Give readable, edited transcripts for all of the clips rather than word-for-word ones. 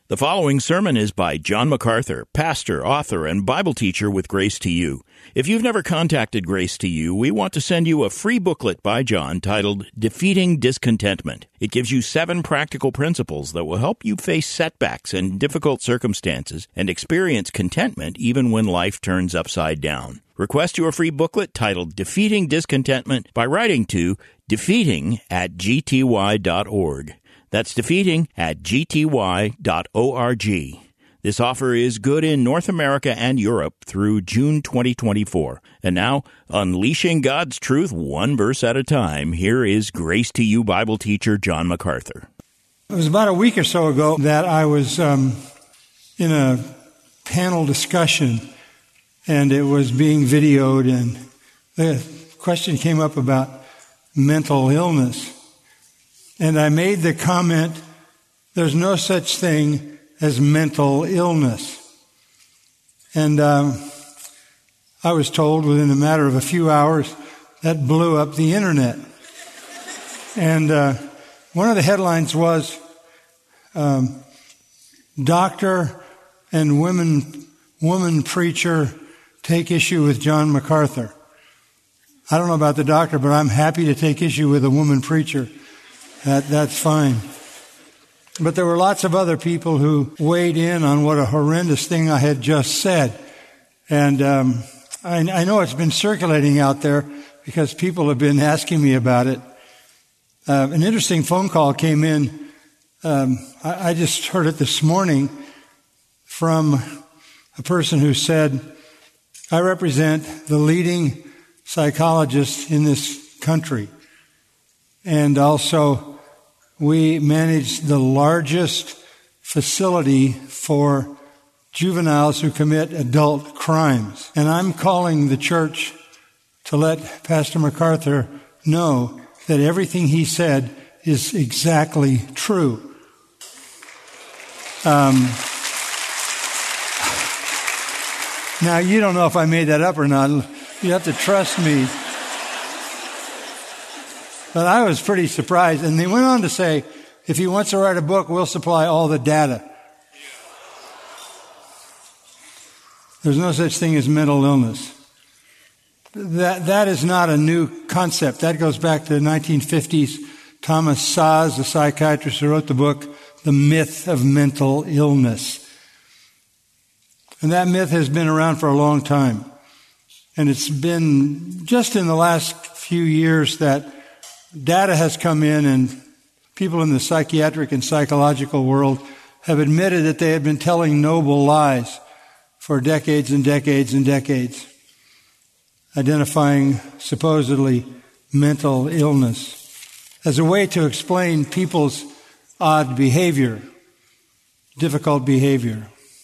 The following sermon is by John MacArthur, pastor, author, and Bible teacher with Grace to You. If you've never contacted Grace to You, we want to send you a free booklet by John titled Defeating Discontentment. It gives you 7 practical principles that will help you face setbacks and difficult circumstances and experience contentment even when life turns upside down. Request your free booklet titled Defeating Discontentment by writing to defeating@gty.org. That's defeating@gty.org. This offer is good in North America and Europe through June 2024. And now, unleashing God's truth one verse at a time, here is Grace to You Bible teacher John MacArthur. It was about a week or so ago that I was in a panel discussion, and it was being videoed, and the question came up about mental illness. And I made the comment, there's no such thing as mental illness. And I was told within a matter of a few hours that blew up the internet. And one of the headlines was, Doctor and woman preacher take issue with John MacArthur. I don't know about the doctor, but I'm happy to take issue with a woman preacher. That's fine. But there were lots of other people who weighed in on what a horrendous thing I had just said. And I know it's been circulating out there because people have been asking me about it. An interesting phone call came in. I just heard it this morning from a person who said, I represent the leading psychologist in this country. And also, we manage the largest facility for juveniles who commit adult crimes. And I'm calling the church to let Pastor MacArthur know that everything he said is exactly true. Now, you don't know if I made that up or not. You have to trust me. But I was pretty surprised. And they went on to say, if he wants to write a book, we'll supply all the data. There's no such thing as mental illness. That is not a new concept. That goes back to the 1950s. Thomas Szasz, the psychiatrist who wrote the book, The Myth of Mental Illness. And that myth has been around for a long time. And it's been just in the last few years that data has come in, and people in the psychiatric and psychological world have admitted that they had been telling noble lies for decades and decades and decades, identifying supposedly mental illness as a way to explain people's odd behavior, difficult behavior.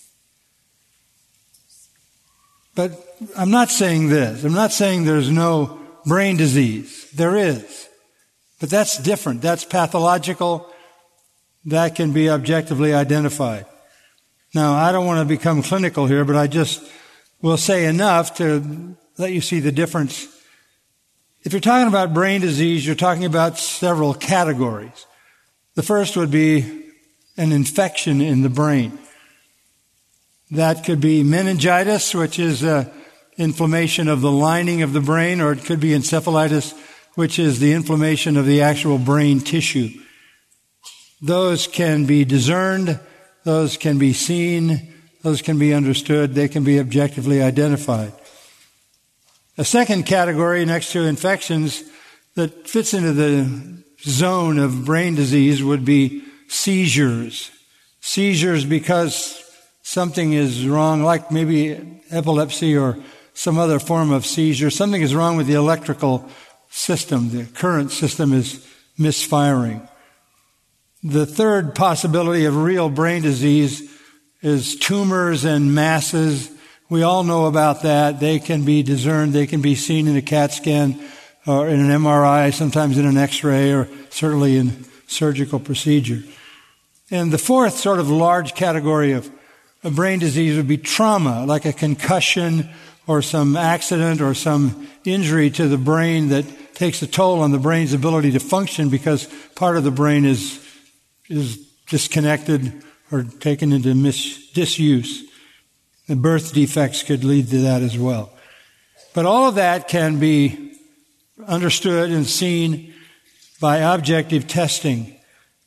But I'm not saying this. I'm not saying there's no brain disease. There is. But that's different. That's pathological. That can be objectively identified. Now, I don't want to become clinical here, but I just will say enough to let you see the difference. If you're talking about brain disease, you're talking about several categories. The first would be an infection in the brain. That could be meningitis, which is inflammation of the lining of the brain, or it could be encephalitis, which is the inflammation of the actual brain tissue. Those can be discerned, those can be seen, those can be understood, they can be objectively identified. A second category next to infections that fits into the zone of brain disease would be seizures. Seizures because something is wrong, like maybe epilepsy or some other form of seizure. Something is wrong with the electrical system. The current system is misfiring. The third possibility of real brain disease is tumors and masses. We all know about that. They can be discerned. They can be seen in a CAT scan or in an MRI, sometimes in an X-ray, or certainly in surgical procedure. And the fourth sort of large category of brain disease would be trauma, like a concussion or some accident or some injury to the brain that takes a toll on the brain's ability to function because part of the brain is disconnected or taken into disuse. The birth defects could lead to that as well. But all of that can be understood and seen by objective testing.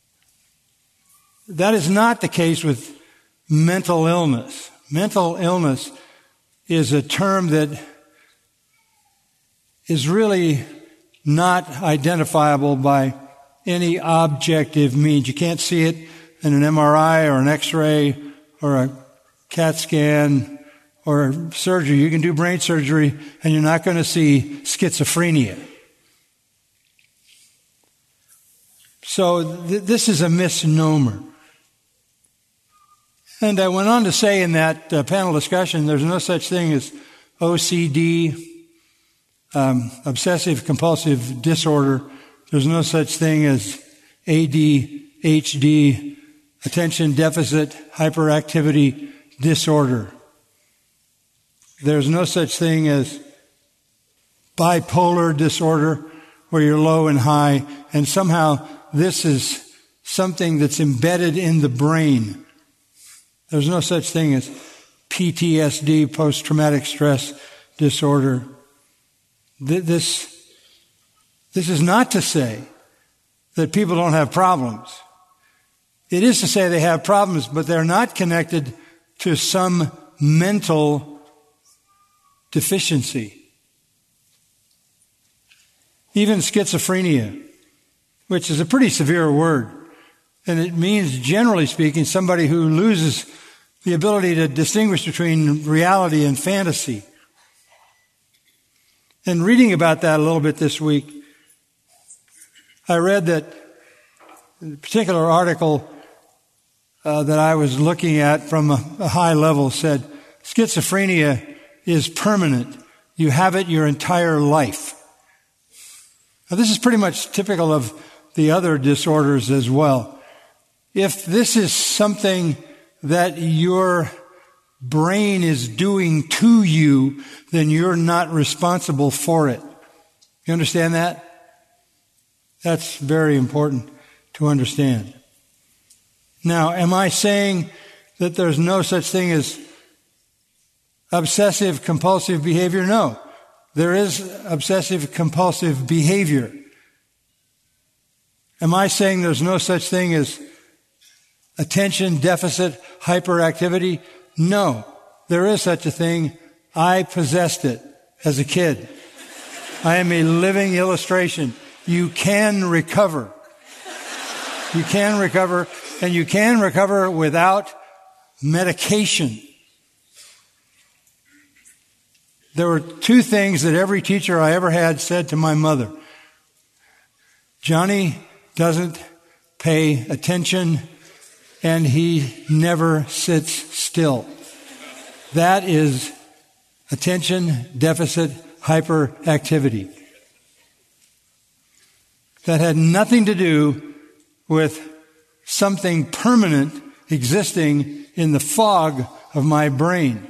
That is not the case with mental illness. Mental illness is a term that is really not identifiable by any objective means. You can't see it in an MRI or an X-ray or a CAT scan or surgery. You can do brain surgery and you're not going to see schizophrenia. So this is a misnomer. And I went on to say in that panel discussion, there's no such thing as OCD, obsessive compulsive disorder. There's no such thing as ADHD, attention deficit hyperactivity disorder. There's no such thing as bipolar disorder where you're low and high, and somehow this is something that's embedded in the brain. There's no such thing as PTSD, post-traumatic stress disorder. This is not to say that people don't have problems. It is to say they have problems, but they're not connected to some mental deficiency. Even schizophrenia, which is a pretty severe word, and it means, generally speaking, somebody who loses the ability to distinguish between reality and fantasy. And reading about that a little bit this week, I read that a particular article that I was looking at from a high level said, schizophrenia is permanent. You have it your entire life. Now, this is pretty much typical of the other disorders as well. If this is something that your brain is doing to you, then you're not responsible for it. You understand that? That's very important to understand. Now, am I saying that there's no such thing as obsessive compulsive behavior? No. There is obsessive compulsive behavior. Am I saying there's no such thing as attention deficit hyperactivity? No. There is such a thing. I possessed it as a kid. I am a living illustration. You can recover. You can recover, and you can recover without medication. There were two things that every teacher I ever had said to my mother. Johnny doesn't pay attention, and he never sits still. That is attention deficit hyperactivity. That had nothing to do with something permanent existing in the fog of my brain.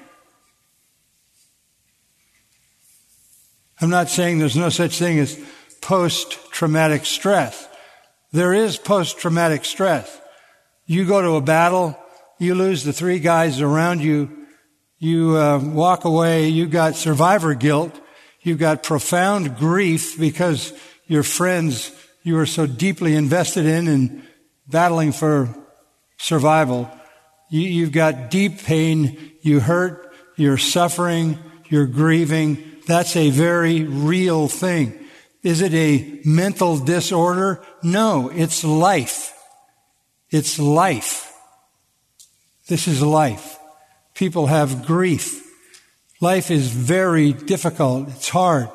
I'm not saying there's no such thing as post-traumatic stress. There is post-traumatic stress. You go to a battle, you lose the three guys around you, you walk away, you've got survivor guilt, you've got profound grief because your friends you were so deeply invested in and battling for survival. You've got deep pain, you hurt, you're suffering, you're grieving. That's a very real thing. Is it a mental disorder? No, it's life. It's life. This is life. People have grief. Life is very difficult. It's hard.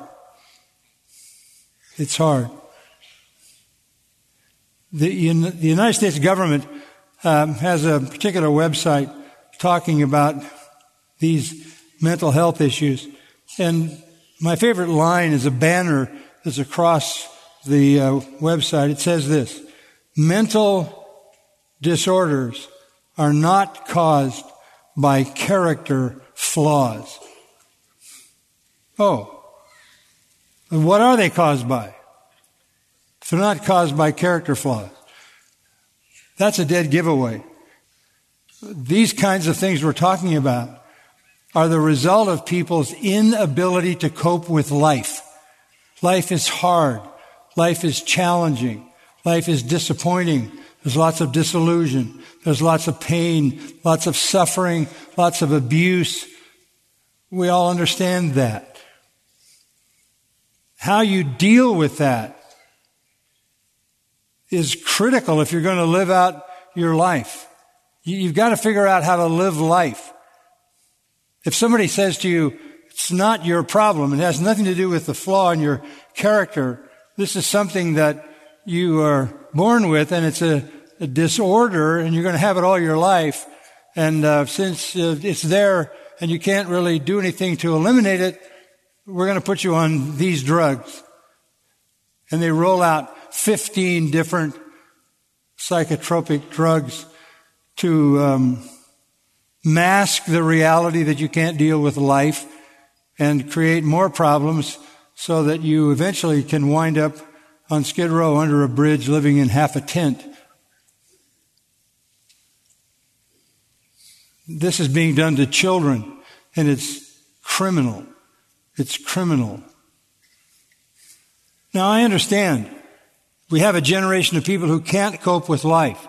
It's hard. The United States government has a particular website talking about these mental health issues. And my favorite line is a banner that's across the website. It says this: mental disorders are not caused by character flaws. Oh, and what are they caused by? If they're not caused by character flaws, that's a dead giveaway. These kinds of things we're talking about are the result of people's inability to cope with life. Life is hard. Life is challenging. Life is disappointing. There's lots of disillusion. There's lots of pain, lots of suffering, lots of abuse. We all understand that. How you deal with that is critical if you're going to live out your life. You've got to figure out how to live life. If somebody says to you, it's not your problem, it has nothing to do with the flaw in your character, this is something that you are born with, and it's a disorder, and you're going to have it all your life, and since it's there and you can't really do anything to eliminate it, we're going to put you on these drugs. And they roll out 15 different psychotropic drugs to mask the reality that you can't deal with life and create more problems so that you eventually can wind up on Skid Row under a bridge living in half a tent. This is being done to children, and it's criminal. It's criminal. Now, I understand. We have a generation of people who can't cope with life.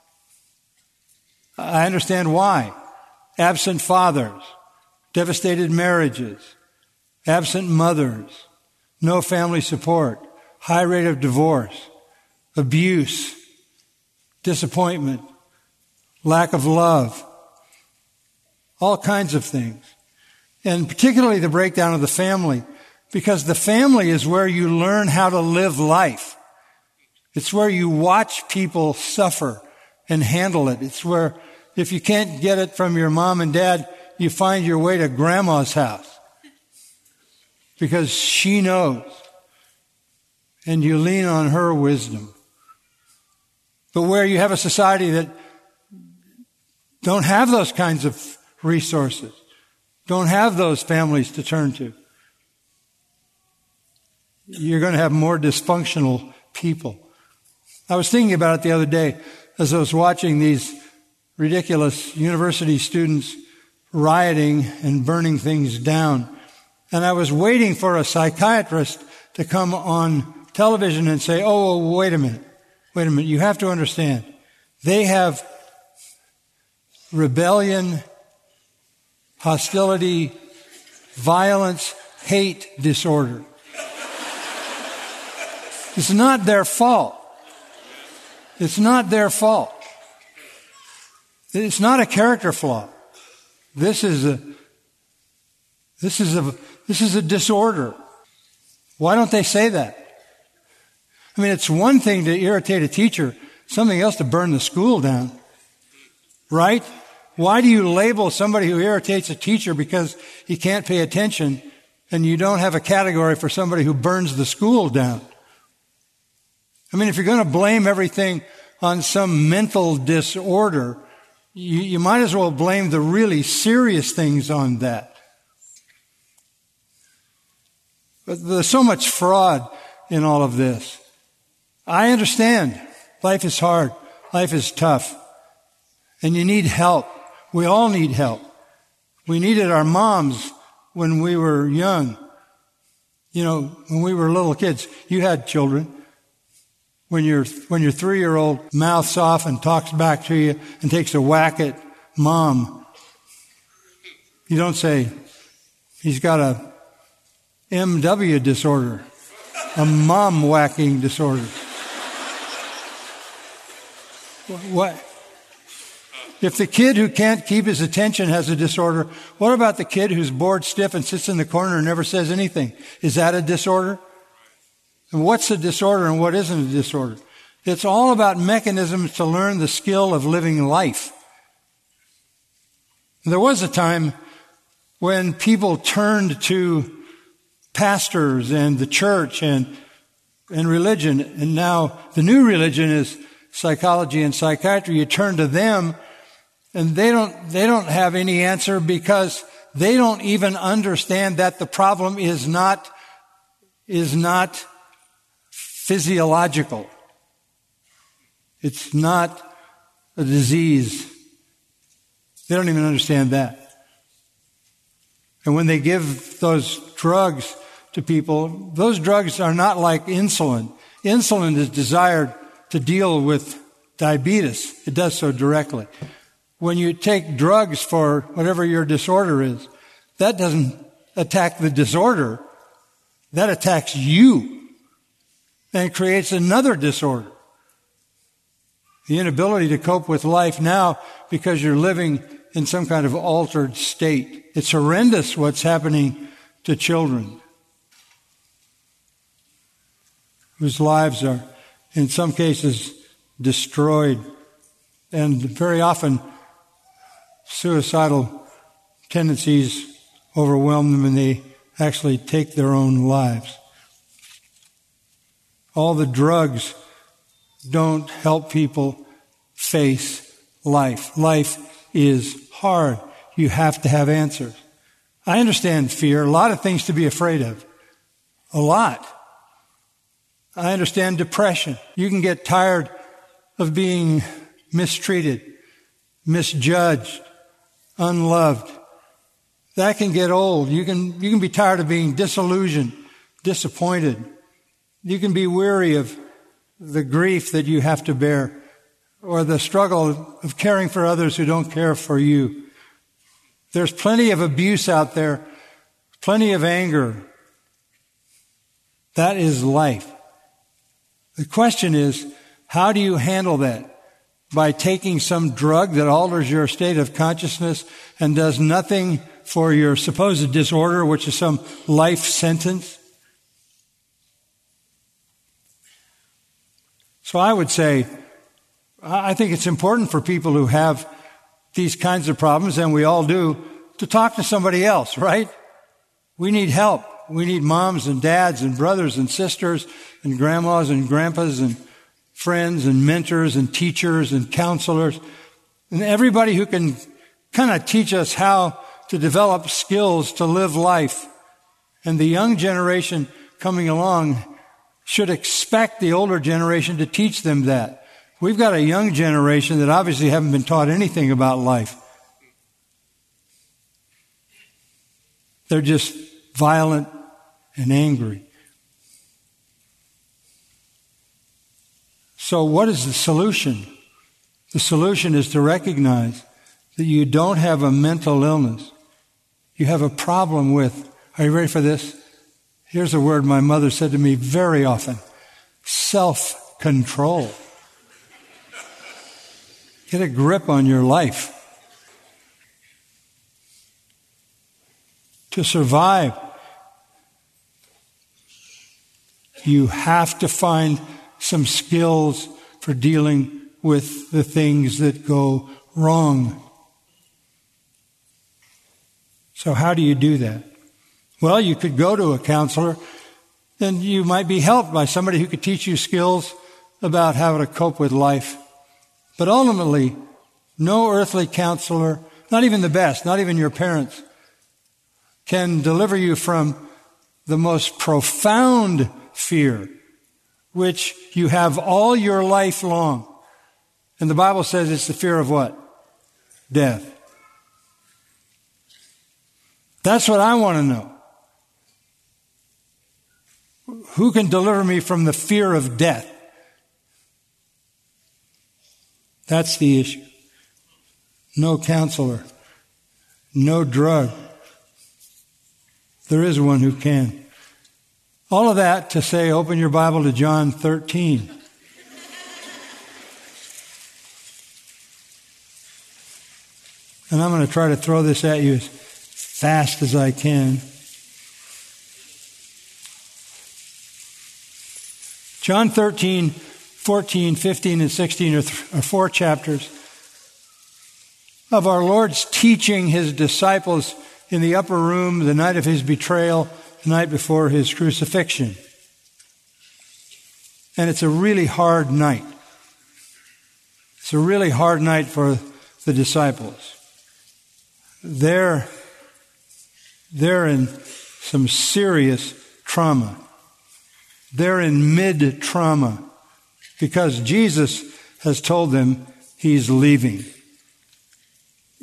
I understand why. Absent fathers, devastated marriages, absent mothers, no family support, high rate of divorce, abuse, disappointment, lack of love, all kinds of things. And particularly the breakdown of the family, because the family is where you learn how to live life. It's where you watch people suffer and handle it. It's where, if you can't get it from your mom and dad, you find your way to grandma's house because she knows, and you lean on her wisdom. But where you have a society that don't have those kinds of resources, don't have those families to turn to, you're going to have more dysfunctional people. I was thinking about it the other day as I was watching these ridiculous university students rioting and burning things down. And I was waiting for a psychiatrist to come on television and say, oh, wait a minute, you have to understand. They have rebellion, hostility, violence, hate disorder. It's not their fault. It's not their fault. It's not a character flaw. This is a disorder. Why don't they say that? I mean, it's one thing to irritate a teacher, something else to burn the school down. Right? Why do you label somebody who irritates a teacher because he can't pay attention, and you don't have a category for somebody who burns the school down? I mean, if you're going to blame everything on some mental disorder, you might as well blame the really serious things on that. But there's so much fraud in all of this. I understand. Life is hard. Life is tough. And you need help. We all need help. We needed our moms when we were young. You know, when we were little kids. You had children. When your 3-year-old mouths off and talks back to you and takes a whack at mom, you don't say, he's got a MW disorder, a mom whacking disorder. What? If the kid who can't keep his attention has a disorder, what about the kid who's bored stiff and sits in the corner and never says anything? Is that a disorder? And what's a disorder and what isn't a disorder? It's all about mechanisms to learn the skill of living life. There was a time when people turned to pastors and the church and religion, and now the new religion is psychology and psychiatry. You turn to them, and they don't have any answer because they don't even understand that the problem is not physiological. It's not a disease. They don't even understand that. And when they give those drugs to people, those drugs are not like insulin. Insulin is desired to deal with diabetes. It does so directly. When you take drugs for whatever your disorder is, that doesn't attack the disorder. That attacks you and creates another disorder. The inability to cope with life now because you're living in some kind of altered state. It's horrendous what's happening to children whose lives are, in some cases, destroyed. And very often, suicidal tendencies overwhelm them and they actually take their own lives. All the drugs don't help people face life. Life is hard. You have to have answers. I understand fear, a lot of things to be afraid of. A lot. I understand depression. You can get tired of being mistreated, misjudged, unloved. That can get old. You can be tired of being disillusioned, disappointed. You can be weary of the grief that you have to bear or the struggle of caring for others who don't care for you. There's plenty of abuse out there, plenty of anger. That is life. The question is, how do you handle that? By taking some drug that alters your state of consciousness and does nothing for your supposed disorder, which is some life sentence? So I would say, I think it's important for people who have these kinds of problems, and we all do, to talk to somebody else, right? We need help. We need moms and dads and brothers and sisters and grandmas and grandpas and friends and mentors and teachers and counselors and everybody who can kind of teach us how to develop skills to live life. And the young generation coming along should expect the older generation to teach them that. We've got a young generation that obviously haven't been taught anything about life. They're just violent and angry. So what is the solution? The solution is to recognize that you don't have a mental illness. You have a problem with, are you ready for this? Here's a word my mother said to me very often: self-control. Get a grip on your life. To survive, you have to find some skills for dealing with the things that go wrong. So how do you do that? Well, you could go to a counselor, and you might be helped by somebody who could teach you skills about how to cope with life. But ultimately, no earthly counselor, not even the best, not even your parents, can deliver you from the most profound fear, which you have all your life long. And the Bible says it's the fear of what? Death. That's what I want to know. Who can deliver me from the fear of death? That's the issue. No counselor. No drug. There is one who can. All of that to say, open your Bible to John 13. And I'm going to try to throw this at you as fast as I can. John 13, 14, 15, and 16 are 4 chapters of our Lord's teaching His disciples in the upper room the night of His betrayal, the night before His crucifixion. And it's a really hard night. It's a really hard night for the disciples. They're in some serious trauma. They're in mid-trauma because Jesus has told them He's leaving.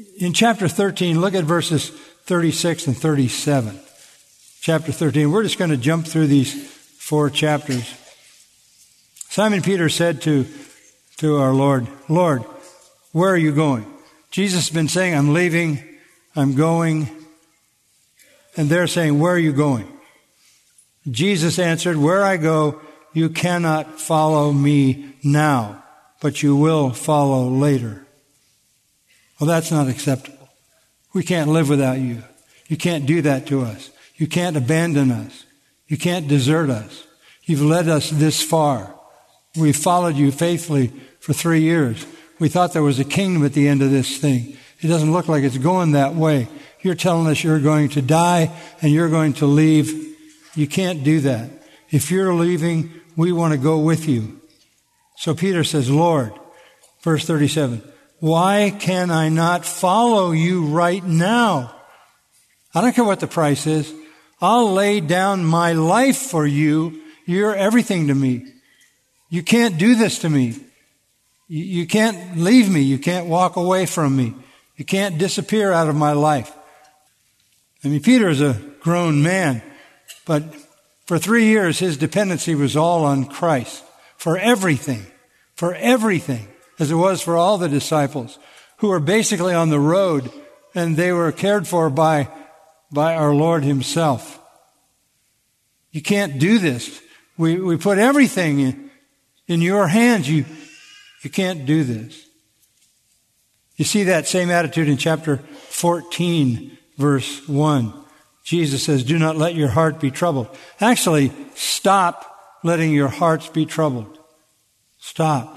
In chapter 13, look at verses 36 and 37. Chapter 13. We're just going to jump through these 4 chapters. Simon Peter said to our Lord, Lord, where are you going? Jesus has been saying, I'm leaving, I'm going. And they're saying, where are you going? Jesus answered, where I go, you cannot follow me now, but you will follow later. Well, that's not acceptable. We can't live without you. You can't do that to us. You can't abandon us. You can't desert us. You've led us this far. We've followed you faithfully for 3 years. We thought there was a kingdom at the end of this thing. It doesn't look like it's going that way. You're telling us you're going to die and you're going to leave. You can't do that. If you're leaving, we want to go with you. So Peter says, Lord, verse 37, why can I not follow you right now? I don't care what the price is. I'll lay down my life for you. You're everything to me. You can't do this to me. You can't leave me. You can't walk away from me. You can't disappear out of my life. I mean, Peter is a grown man, but for 3 years his dependency was all on Christ for everything, as it was for all the disciples who were basically on the road, and they were cared for by our Lord himself. You can't do this. We put everything in your hands. You can't do this. You see that same attitude in chapter 14, verse 1. Jesus says, do not let your heart be troubled. Actually, stop letting your hearts be troubled. Stop.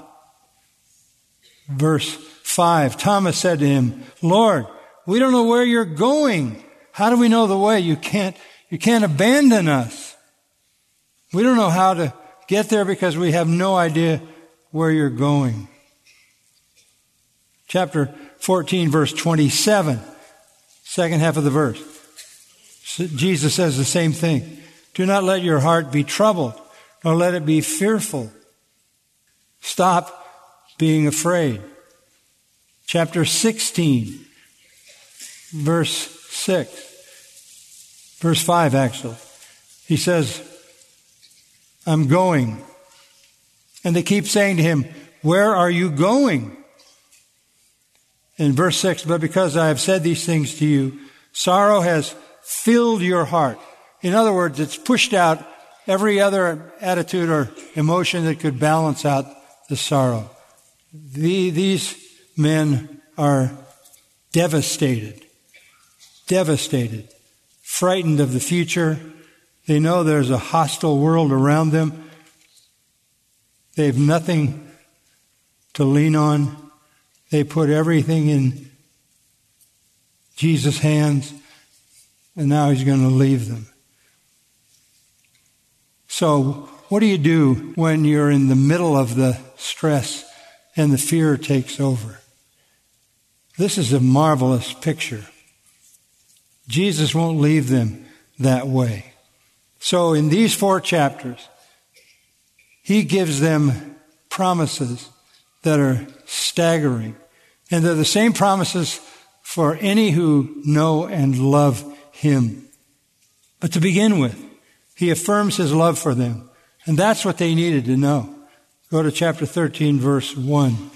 Verse 5, Thomas said to him, Lord, we don't know where you're going. How do we know the way? You can't abandon us. We don't know how to get there because we have no idea where you're going. Chapter 14, verse 27, second half of the verse. Jesus says the same thing. Do not let your heart be troubled, nor let it be fearful. Stop being afraid. Chapter 16, verse 6. Verse 5, actually. He says, I'm going. And they keep saying to him, where are you going? In verse 6, but because I have said these things to you, sorrow has filled your heart. In other words, it's pushed out every other attitude or emotion that could balance out the sorrow. These men are devastated, frightened of the future. They know there's a hostile world around them. They have nothing to lean on. They put everything in Jesus' hands, and now he's going to leave them. So, what do you do when you're in the middle of the stress and the fear takes over? This is a marvelous picture. Jesus won't leave them that way. So in these 4 chapters, he gives them promises that are staggering. And they're the same promises for any who know and love him. But to begin with, he affirms his love for them. And that's what they needed to know. Go to chapter 13, verse 1.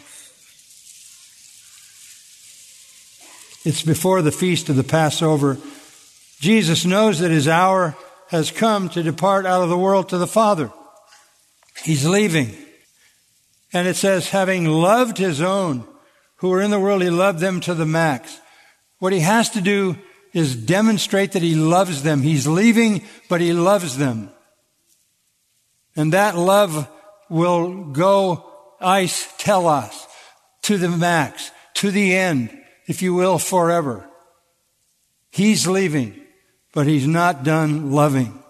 It's before the feast of the Passover. Jesus knows that his hour has come to depart out of the world to the Father. He's leaving. And it says, having loved his own who were in the world, he loved them to the max. What he has to do is demonstrate that he loves them. He's leaving, but he loves them. And that love will go telos, to the max, to the end, if you will, forever. He's leaving, but he's not done loving.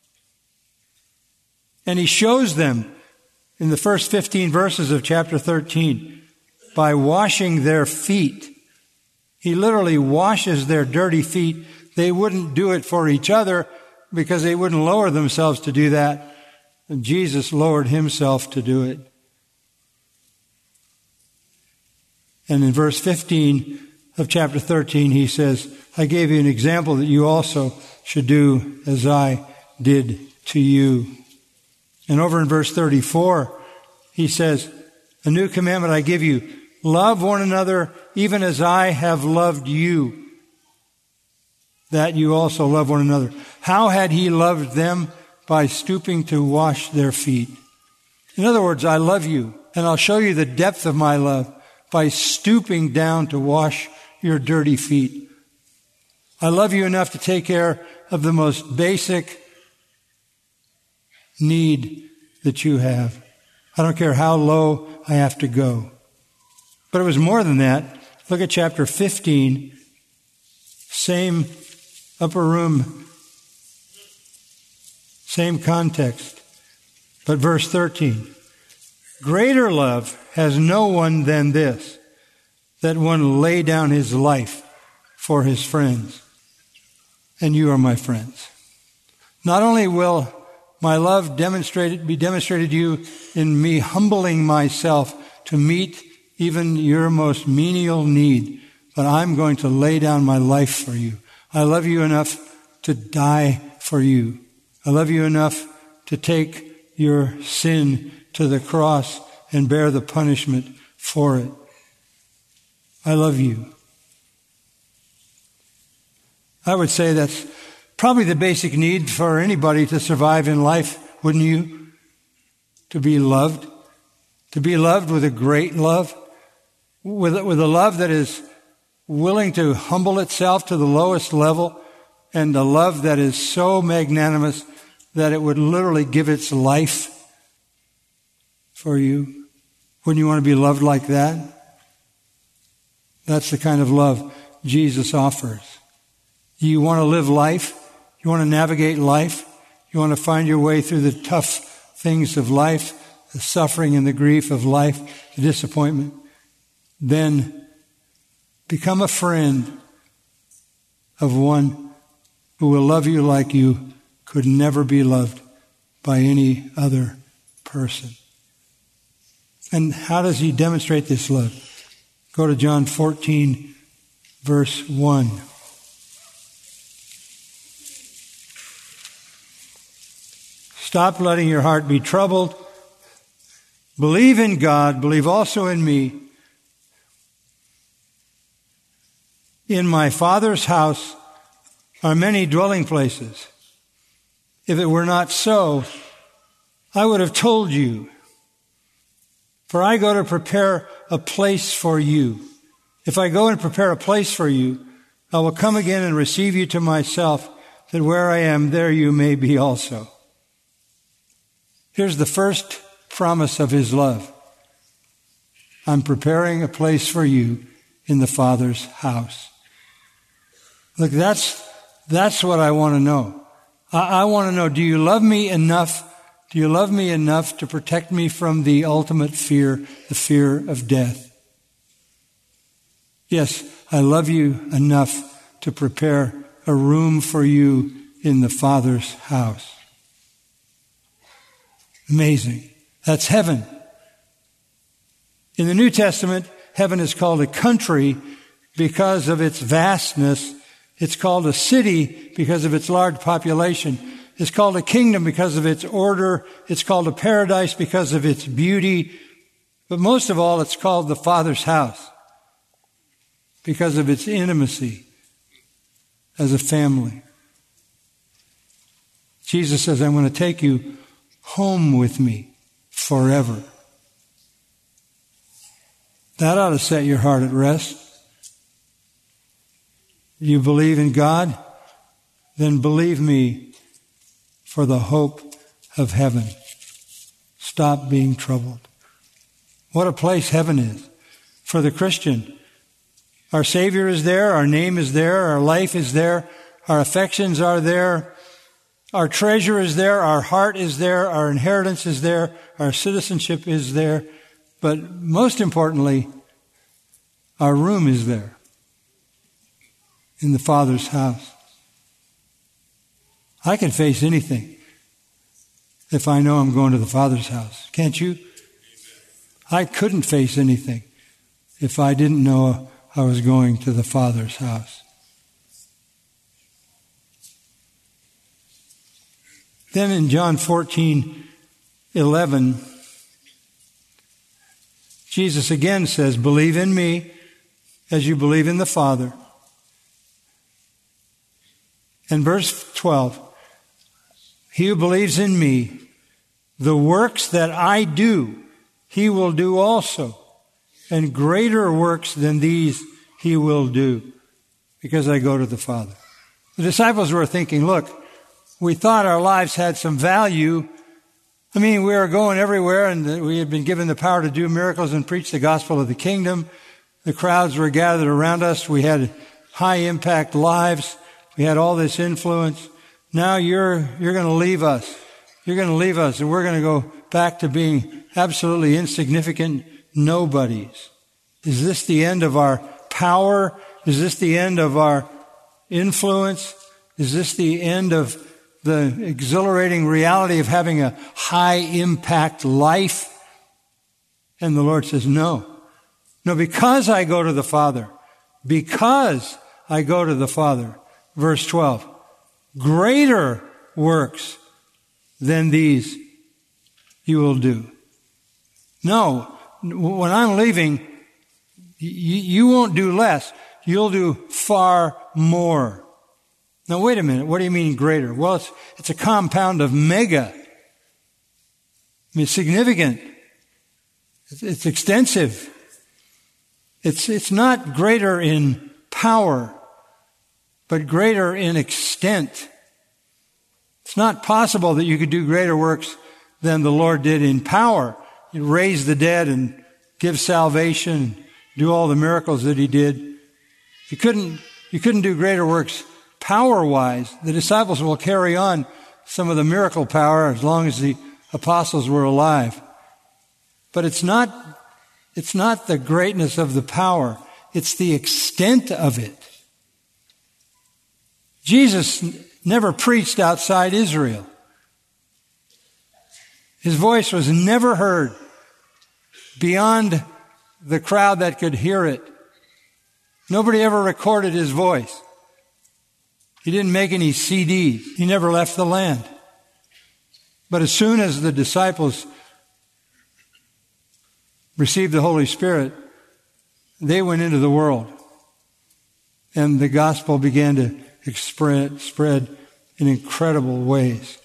And he shows them in the first 15 verses of chapter 13 by washing their feet. He literally washes their dirty feet. They wouldn't do it for each other because they wouldn't lower themselves to do that. And Jesus lowered himself to do it. And in verse 15, of chapter 13, he says, I gave you an example that you also should do as I did to you. And over in verse 34, he says, a new commandment I give you, love one another even as I have loved you, that you also love one another. How had he loved them? By stooping to wash their feet. In other words, I love you, and I'll show you the depth of my love by stooping down to wash your dirty feet. I love you enough to take care of the most basic need that you have. I don't care how low I have to go. But it was more than that. Look at chapter 15, same upper room, same context. But verse 13, greater love has no one than this, that one lay down his life for his friends. And you are my friends. Not only will my love be demonstrated to you in me humbling myself to meet even your most menial need, but I'm going to lay down my life for you. I love you enough to die for you. I love you enough to take your sin to the cross and bear the punishment for it. I love you. I would say that's probably the basic need for anybody to survive in life, wouldn't you? To be loved. To be loved with a great love. With a love that is willing to humble itself to the lowest level, and a love that is so magnanimous that it would literally give its life for you. Wouldn't you want to be loved like that? That's the kind of love Jesus offers. You want to live life? You want to navigate life? You want to find your way through the tough things of life, the suffering and the grief of life, the disappointment? Then become a friend of one who will love you like you could never be loved by any other person. And how does he demonstrate this love? Go to John 14, verse 1. Stop letting your heart be troubled. Believe in God. Believe also in me. In my Father's house are many dwelling places. If it were not so, I would have told you. For I go to prepare a place for you. If I go and prepare a place for you, I will come again and receive you to myself, that where I am, there you may be also. Here's the first promise of his love. I'm preparing a place for you in the Father's house. Look, that's what I want to know. I want to know, do you love me enough? Do you love me enough to protect me from the ultimate fear, the fear of death? Yes, I love you enough to prepare a room for you in the Father's house. Amazing. That's heaven. In the New Testament, heaven is called a country because of its vastness. It's called a city because of its large population. It's called a kingdom because of its order. It's called a paradise because of its beauty. But most of all, it's called the Father's house because of its intimacy as a family. Jesus says, I'm going to take you home with me forever. That ought to set your heart at rest. You believe in God? Then believe me for the hope of heaven. Stop being troubled. What a place heaven is for the Christian. Our Savior is there, our name is there, our life is there, our affections are there, our treasure is there, our heart is there, our inheritance is there, our citizenship is there, but most importantly, our room is there in the Father's house. I can face anything if I know I'm going to the Father's house. Can't you? I couldn't face anything if I didn't know I was going to the Father's house. Then in John 14:11, Jesus again says, believe in me as you believe in the Father. And verse 12, he who believes in me, the works that I do, he will do also. And greater works than these he will do, because I go to the Father. The disciples were thinking, look, we thought our lives had some value. I mean, we were going everywhere, and we had been given the power to do miracles and preach the gospel of the kingdom. The crowds were gathered around us. We had high-impact lives. We had all this influence. Now you're going to leave us. You're going to leave us, and we're going to go back to being absolutely insignificant nobodies. Is this the end of our power? Is this the end of our influence? Is this the end of the exhilarating reality of having a high-impact life? And the Lord says, no. No, because I go to the Father. Because I go to the Father. Verse 12. Greater works than these you will do. No, when I'm leaving, you won't do less. You'll do far more. Now, wait a minute. What do you mean greater? Well, it's a compound of mega. I mean, it's significant. It's extensive. It's not greater in power, but greater in extent. It's not possible that you could do greater works than the Lord did in power. He'd raise the dead and give salvation, do all the miracles that he did. You couldn't do greater works power-wise. The disciples will carry on some of the miracle power as long as the apostles were alive. But it's not the greatness of the power. It's the extent of it. Jesus never preached outside Israel. His voice was never heard beyond the crowd that could hear it. Nobody ever recorded his voice. He didn't make any CDs. He never left the land. But as soon as the disciples received the Holy Spirit, they went into the world. And the gospel began to spread in incredible ways.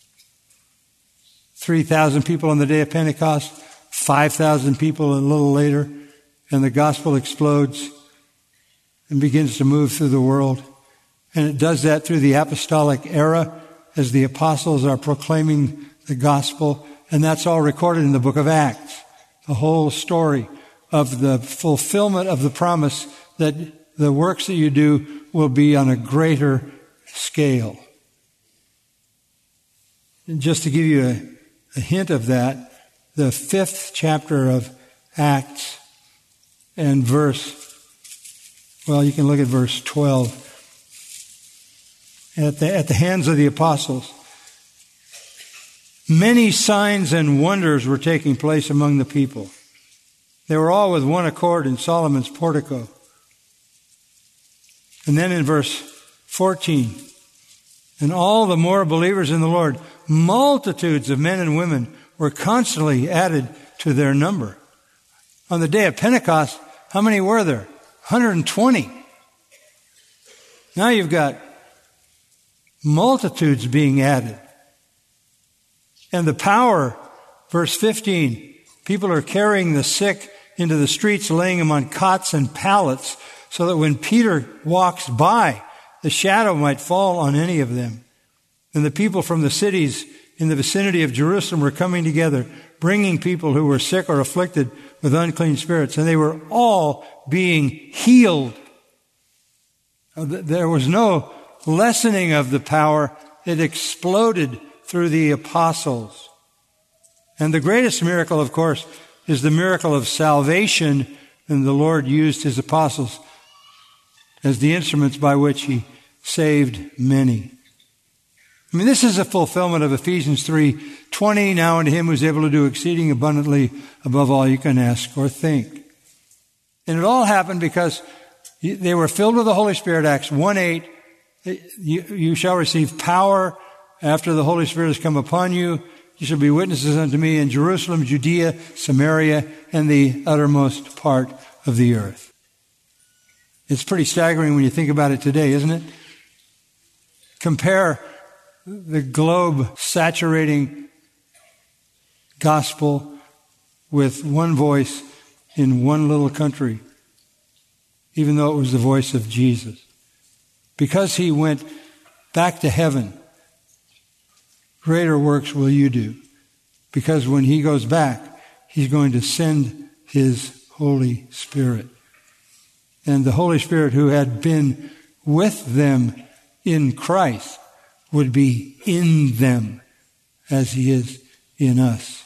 3,000 people on the day of Pentecost, 5,000 people a little later, and the gospel explodes and begins to move through the world. And it does that through the apostolic era as the apostles are proclaiming the gospel. And that's all recorded in the book of Acts. The whole story of the fulfillment of the promise that the works that you do will be on a greater scale. And just to give you a hint of that, the 5th chapter of Acts and you can look at verse 12. At the hands of the apostles, many signs and wonders were taking place among the people. They were all with one accord in Solomon's portico. And then in verse 14, and all the more believers in the Lord, multitudes of men and women were constantly added to their number. On the day of Pentecost, how many were there? 120. Now you've got multitudes being added. And the power, verse 15, people are carrying the sick into the streets, laying them on cots and pallets, so that when Peter walks by, the shadow might fall on any of them. And the people from the cities in the vicinity of Jerusalem were coming together, bringing people who were sick or afflicted with unclean spirits, and they were all being healed. There was no lessening of the power. It exploded through the apostles. And the greatest miracle, of course, is the miracle of salvation, and the Lord used his apostles as the instruments by which he saved many. I mean, this is a fulfillment of Ephesians 3:20. Now unto him who is able to do exceeding abundantly above all you can ask or think. And it all happened because They were filled with the Holy Spirit, Acts 1:8. You shall receive power after the Holy Spirit has come upon you. You shall be witnesses unto me in Jerusalem, Judea, Samaria, and the uttermost part of the earth. It's pretty staggering when you think about it today, isn't it? Compare the globe saturating gospel with one voice in one little country, even though it was the voice of Jesus. Because he went back to heaven, greater works will you do. Because when he goes back, he's going to send his Holy Spirit. And the Holy Spirit who had been with them in Christ would be in them as he is in us.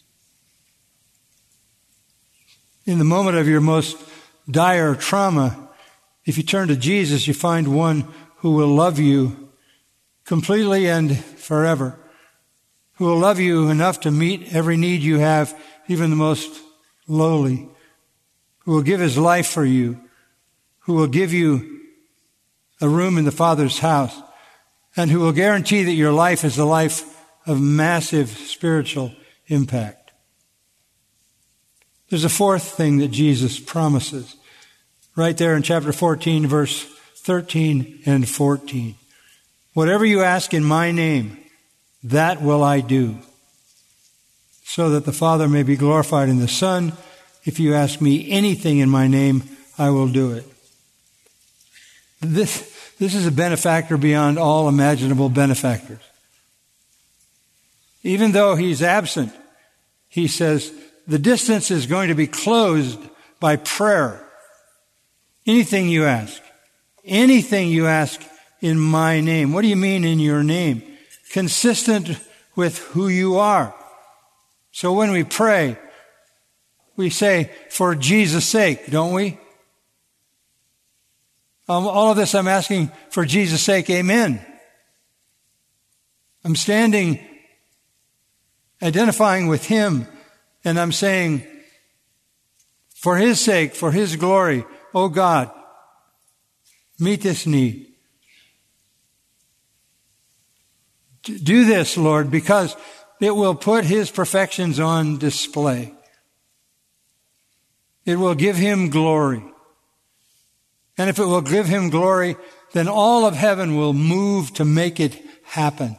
In the moment of your most dire trauma, if you turn to Jesus, you find one who will love you completely and forever, who will love you enough to meet every need you have, even the most lowly, who will give his life for you, who will give you a room in the Father's house, and who will guarantee that your life is a life of massive spiritual impact. There's a fourth thing that Jesus promises right there in chapter 14, verse 13 and 14. Whatever you ask in my name, that will I do, so that the Father may be glorified in the Son. If you ask me anything in my name, I will do it. This is a benefactor beyond all imaginable benefactors. Even though he's absent, he says, the distance is going to be closed by prayer. Anything you ask in my name. What do you mean in your name? Consistent with who you are. So when we pray, we say, for Jesus' sake, don't we? All of this I'm asking for Jesus' sake, amen. I'm standing, identifying with him, and I'm saying, for his sake, for his glory, oh God, meet this need. Do this, Lord, because it will put his perfections on display. It will give him glory. And if it will give him glory, then all of heaven will move to make it happen.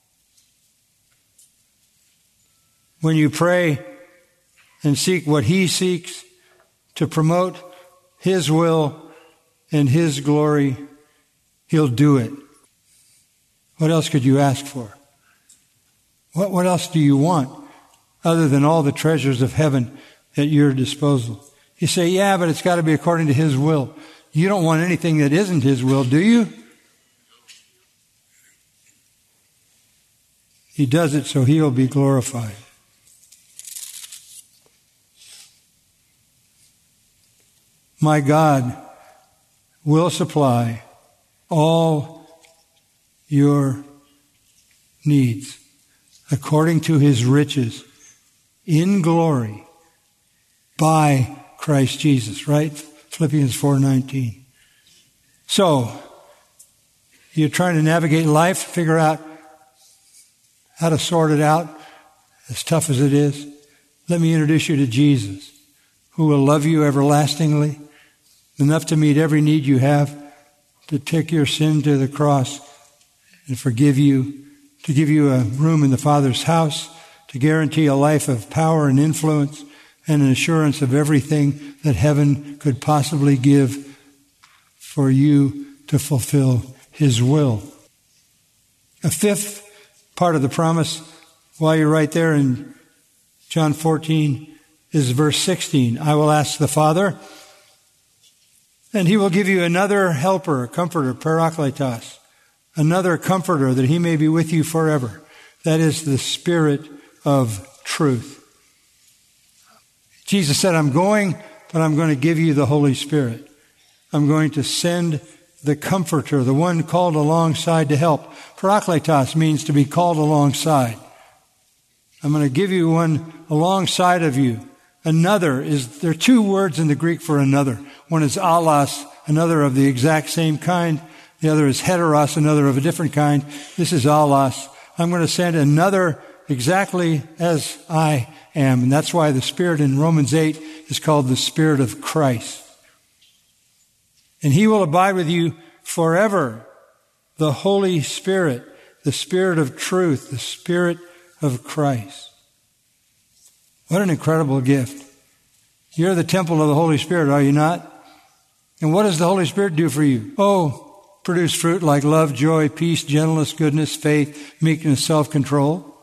When you pray and seek what he seeks to promote his will and his glory, he'll do it. What else could you ask for? What else do you want other than all the treasures of heaven at your disposal? You say, yeah, but it's got to be according to his will. You don't want anything that isn't his will, do you? He does it so he'll be glorified. My God will supply all your needs according to his riches in glory by Christ Jesus, right? Philippians 4:19. So, you're trying to navigate life, figure out how to sort it out, as tough as it is. Let me introduce you to Jesus, who will love you everlastingly, enough to meet every need you have, to take your sin to the cross and forgive you, to give you a room in the Father's house, to guarantee a life of power and influence and an assurance of everything that heaven could possibly give for you to fulfill his will. A fifth part of the promise, while you're right there in John 14, is verse 16. I will ask the Father, and he will give you another helper, comforter, parakletos, another comforter that he may be with you forever. That is the Spirit of truth. Jesus said, I'm going, but I'm going to give you the Holy Spirit. I'm going to send the comforter, the one called alongside to help. Parakletos means to be called alongside. I'm going to give you one alongside of you. Another there are two words in the Greek for another. One is allos, another of the exact same kind. The other is heteros, another of a different kind. This is allos. I'm going to send another exactly as I am. And that's why the Spirit in Romans 8 is called the Spirit of Christ. And He will abide with you forever. The Holy Spirit, the Spirit of truth, the Spirit of Christ. What an incredible gift. You're the temple of the Holy Spirit, are you not? And what does the Holy Spirit do for you? Oh, produce fruit like love, joy, peace, gentleness, goodness, faith, meekness, self-control.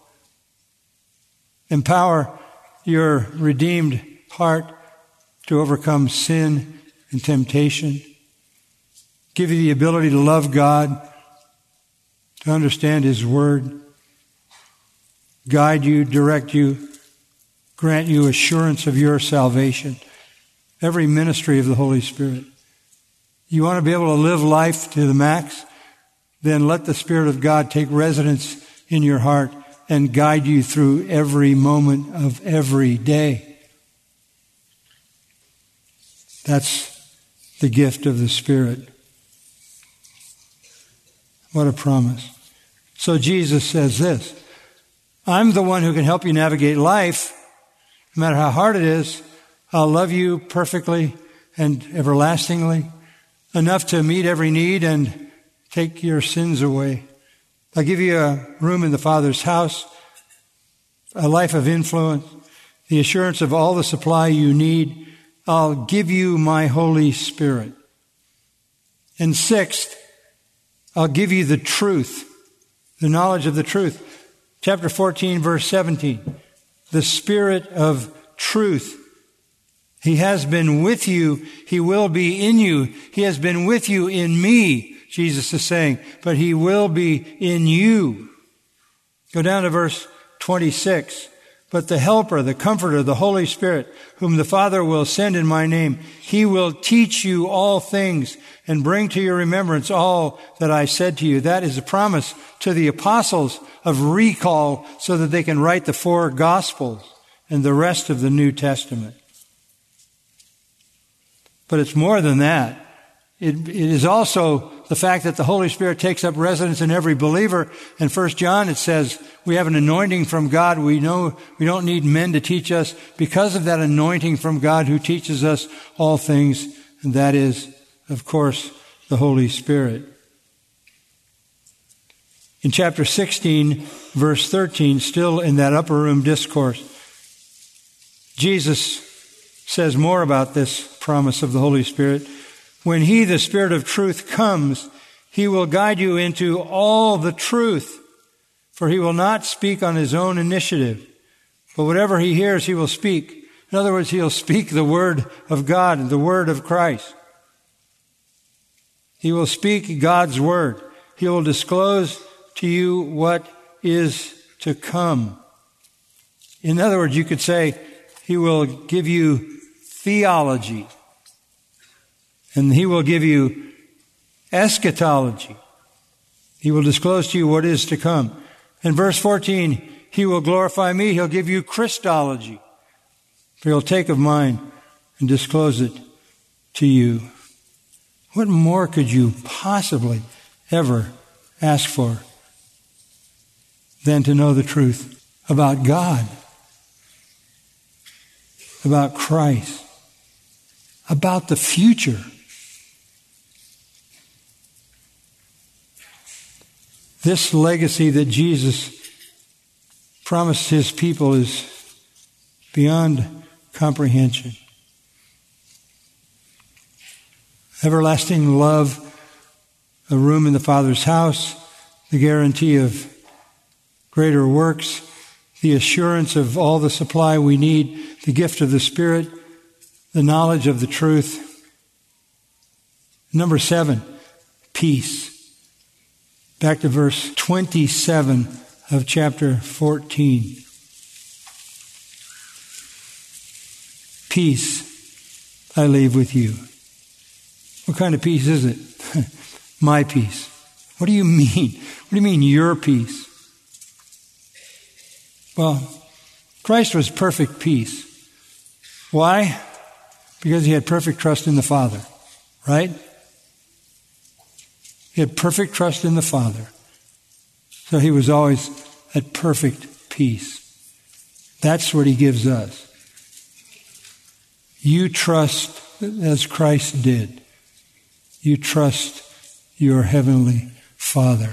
Empower your redeemed heart to overcome sin and temptation. Give you the ability to love God, to understand His Word, guide you, direct you, grant you assurance of your salvation. Every ministry of the Holy Spirit. You want to be able to live life to the max? Then let the Spirit of God take residence in your heart and guide you through every moment of every day. That's the gift of the Spirit. What a promise. So Jesus says this, I'm the one who can help you navigate life, no matter how hard it is. I'll love you perfectly and everlastingly, enough to meet every need and take your sins away. I'll give you a room in the Father's house, a life of influence, the assurance of all the supply you need. I'll give you my Holy Spirit. And sixth, I'll give you the truth, the knowledge of the truth. Chapter 14, verse 17. The Spirit of truth. He has been with you. He will be in you. He has been with you in me, Jesus is saying, but He will be in you. Go down to verse 26. But the Helper, the Comforter, the Holy Spirit, whom the Father will send in my name, He will teach you all things and bring to your remembrance all that I said to you. That is a promise to the apostles of recall so that they can write the 4 Gospels and the rest of the New Testament. But it's more than that. It is also the fact that the Holy Spirit takes up residence in every believer. In 1 John it says we have an anointing from God. We know we don't need men to teach us because of that anointing from God who teaches us all things. And that is, of course, the Holy Spirit. In chapter 16, verse 13, still in that upper room discourse, Jesus says more about this promise of the Holy Spirit. When He, the Spirit of truth, comes, He will guide you into all the truth, for He will not speak on His own initiative, but whatever He hears, He will speak. In other words, He'll speak the Word of God and the Word of Christ. He will speak God's Word. He will disclose to you what is to come. In other words, you could say, He will give you theology. And He will give you eschatology. He will disclose to you what is to come. In verse 14, He will glorify me. He'll give you Christology. For He'll take of mine and disclose it to you. What more could you possibly ever ask for than to know the truth about God, about Christ, about the future? This legacy that Jesus promised His people is beyond comprehension. Everlasting love, a room in the Father's house, the guarantee of greater works, the assurance of all the supply we need, the gift of the Spirit, the knowledge of the truth. Number 7, peace. Back to verse 27 of chapter 14. Peace I leave with you. What kind of peace is it? My peace. What do you mean? What do you mean your peace? Well, Christ was perfect peace. Why? Because He had perfect trust in the Father, right? He had perfect trust in the Father. So he was always at perfect peace. That's what he gives us. You trust as Christ did. You trust your heavenly Father.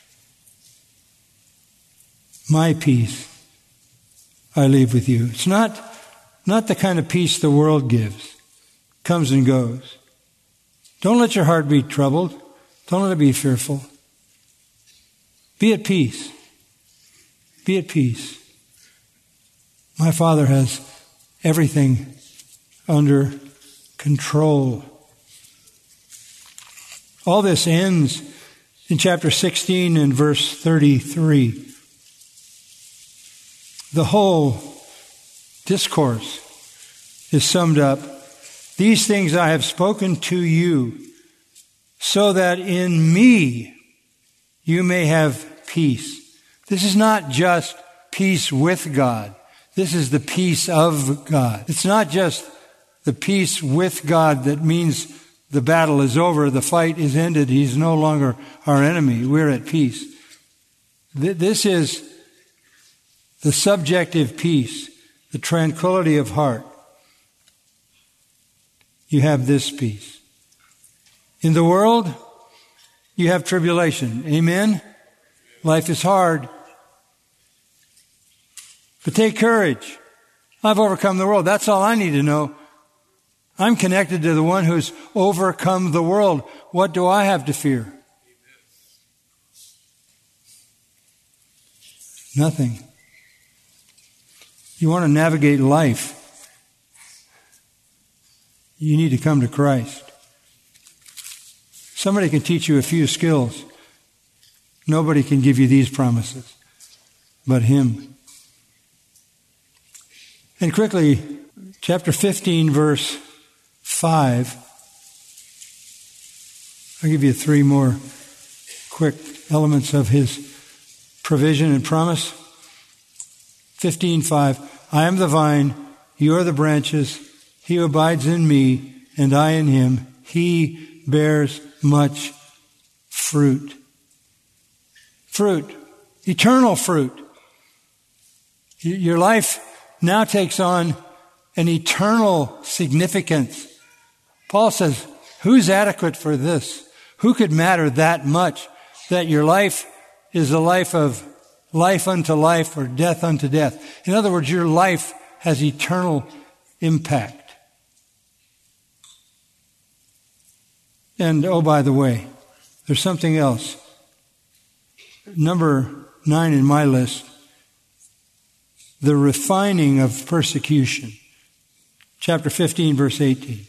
My peace I leave with you. It's not the kind of peace the world gives. Comes and goes. Don't let your heart be troubled. Don't let it be fearful. Be at peace. Be at peace. My Father has everything under control. All this ends in chapter 16 and verse 33. The whole discourse is summed up. These things I have spoken to you, so that in me you may have peace. This is not just peace with God. This is the peace of God. It's not just the peace with God that means the battle is over, the fight is ended, he's no longer our enemy, we're at peace. This is the subjective peace, the tranquility of heart. You have this peace. In the world, you have tribulation. Amen? Life is hard. But take courage. I've overcome the world. That's all I need to know. I'm connected to the one who's overcome the world. What do I have to fear? Nothing. You want to navigate life, you need to come to Christ. Somebody can teach you a few skills. Nobody can give you these promises but Him. And quickly, chapter 15, verse 5. I'll give you 3 more quick elements of His provision and promise. 15:5. I am the vine, you are the branches. He who abides in me, and I in him, he bears much fruit. Fruit. Eternal fruit. Your life now takes on an eternal significance. Paul says, who's adequate for this? Who could matter that much that your life is a life of life unto life or death unto death? In other words, your life has eternal impact. And, oh, by the way, there's something else. Number 9 in my list, the refining of persecution. Chapter 15, verse 18.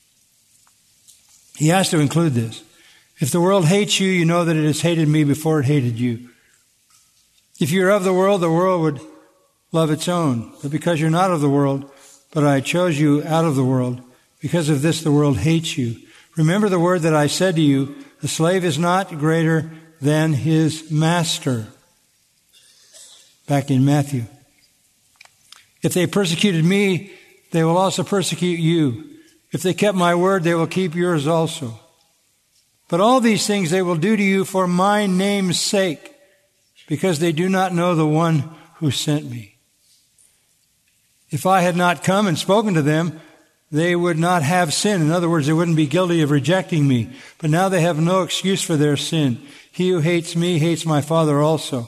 He has to include this. If the world hates you, you know that it has hated me before it hated you. If you're of the world would love its own. But because you're not of the world, but I chose you out of the world, because of this the world hates you. Remember the word that I said to you, the slave is not greater than his master. Back in Matthew. If they persecuted me, they will also persecute you. If they kept my word, they will keep yours also. But all these things they will do to you for my name's sake, because they do not know the one who sent me. If I had not come and spoken to them, they would not have sin. In other words, they wouldn't be guilty of rejecting me. But now they have no excuse for their sin. He who hates me hates my Father also.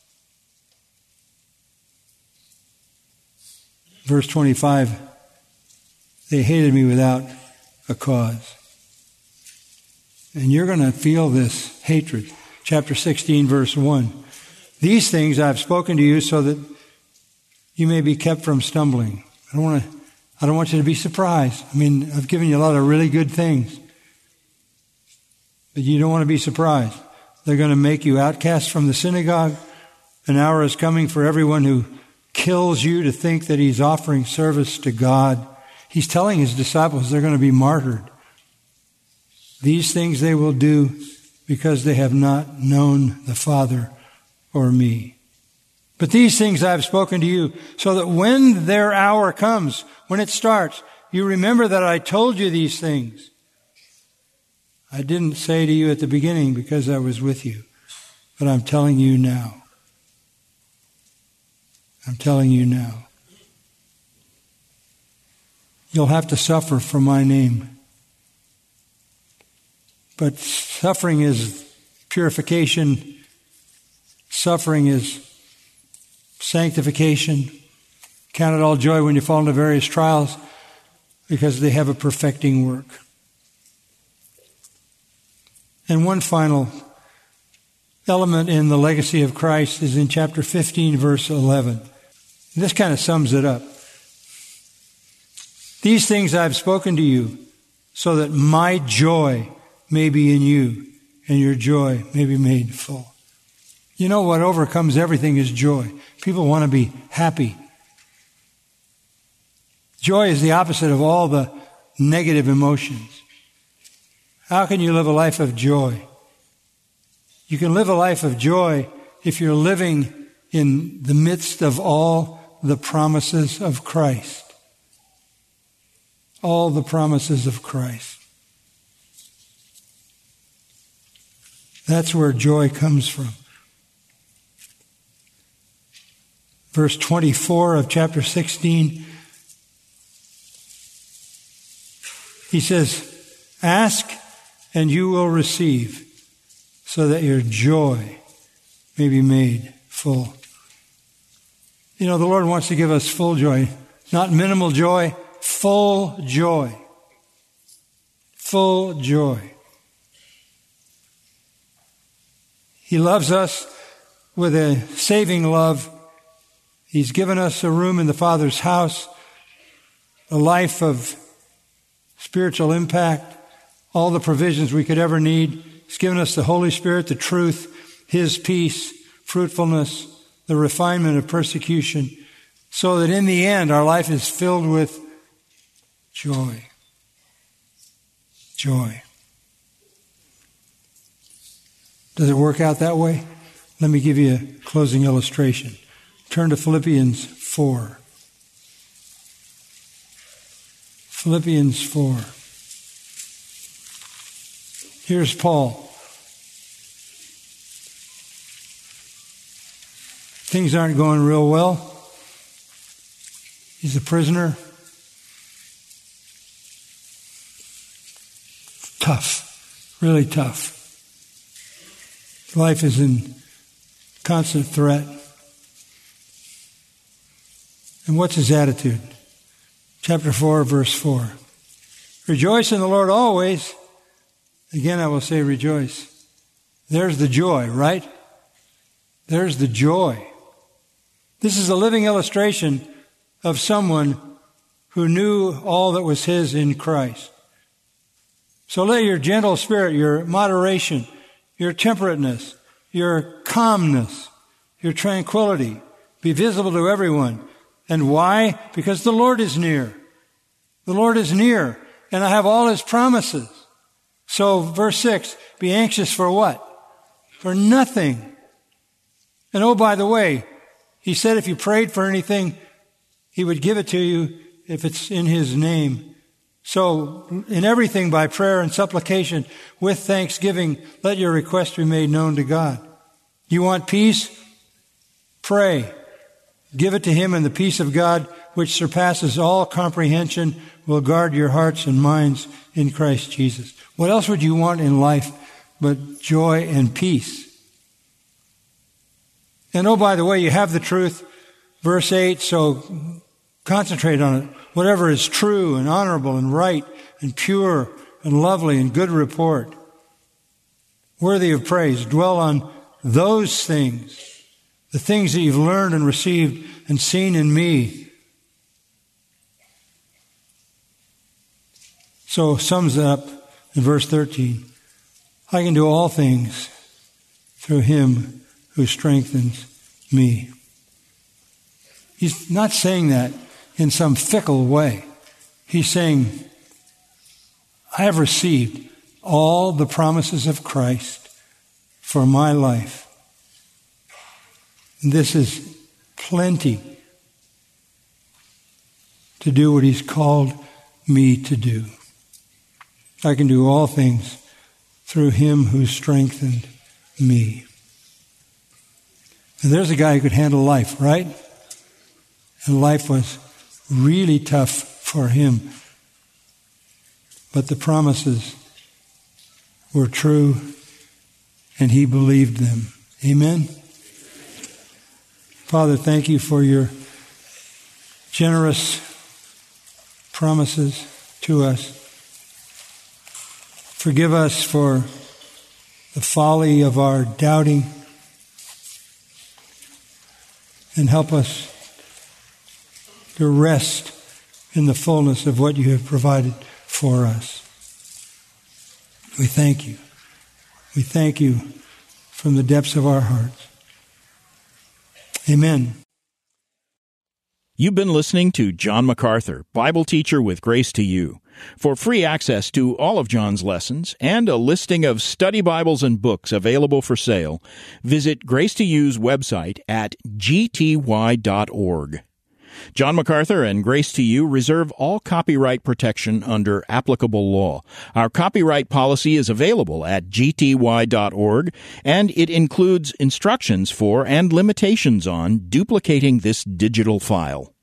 Verse 25, they hated me without a cause. And you're going to feel this hatred. Chapter 16, verse 1. These things I have spoken to you so that you may be kept from stumbling. I don't want you to be surprised. I mean, I've given you a lot of really good things. But you don't want to be surprised. They're going to make you outcast from the synagogue. An hour is coming for everyone who kills you to think that he's offering service to God. He's telling his disciples they're going to be martyred. These things they will do because they have not known the Father or me. But these things I have spoken to you, so that when their hour comes, when it starts, you remember that I told you these things. I didn't say to you at the beginning because I was with you, but I'm telling you now. I'm telling you now. You'll have to suffer for my name. But suffering is purification. Suffering is sanctification. Count it all joy when you fall into various trials, because they have a perfecting work. And one final element in the legacy of Christ is in chapter 15, verse 11. This kind of sums it up. These things I've spoken to you, so that my joy may be in you, and your joy may be made full. You know what overcomes everything is joy. People want to be happy. Joy is the opposite of all the negative emotions. How can you live a life of joy? You can live a life of joy if you're living in the midst of all the promises of Christ. All the promises of Christ. That's where joy comes from. Verse 24 of chapter 16, he says, ask and you will receive, so that your joy may be made full. You know, the Lord wants to give us full joy, not minimal joy, full joy. Full joy. He loves us with a saving love. He's given us a room in the Father's house, a life of spiritual impact, all the provisions we could ever need. He's given us the Holy Spirit, the truth, His peace, fruitfulness, the refinement of persecution, so that in the end our life is filled with joy. Joy. Does it work out that way? Let me give you a closing illustration. Turn to Philippians 4. Philippians 4. Here's Paul. Things aren't going real well. He's a prisoner. Tough. Really tough. Life is in constant threat. And what's his attitude? Chapter 4, verse 4. Rejoice in the Lord always. Again, I will say rejoice. There's the joy, right? There's the joy. This is a living illustration of someone who knew all that was his in Christ. So let your gentle spirit, your moderation, your temperateness, your calmness, your tranquility be visible to everyone. And why? Because the Lord is near. The Lord is near, and I have all His promises. So, verse 6, be anxious for what? For nothing. And oh, by the way, He said if you prayed for anything, He would give it to you if it's in His name. So, in everything by prayer and supplication, with thanksgiving, let your requests be made known to God. You want peace? Pray. Give it to Him, and the peace of God, which surpasses all comprehension, will guard your hearts and minds in Christ Jesus. What else would you want in life but joy and peace? And oh, by the way, you have the truth. Verse 8, so concentrate on it. Whatever is true and honorable and right and pure and lovely and good report, worthy of praise, dwell on those things, the things that you've learned and received and seen in me. So it sums up in verse 13. I can do all things through Him who strengthens me. He's not saying that in some fickle way. He's saying, I have received all the promises of Christ for my life. And this is plenty to do what He's called me to do. I can do all things through him who strengthened me. And there's a guy who could handle life, right? And life was really tough for him. But the promises were true, and he believed them. Amen? Father, thank you for your generous promises to us. Forgive us for the folly of our doubting, and help us to rest in the fullness of what you have provided for us. We thank you. We thank you from the depths of our hearts. Amen. You've been listening to John MacArthur, Bible teacher with Grace to You. For free access to all of John's lessons and a listing of study Bibles and books available for sale, visit Grace to You's website at gty.org. John MacArthur and Grace to You reserve all copyright protection under applicable law. Our copyright policy is available at gty.org, and it includes instructions for and limitations on duplicating this digital file.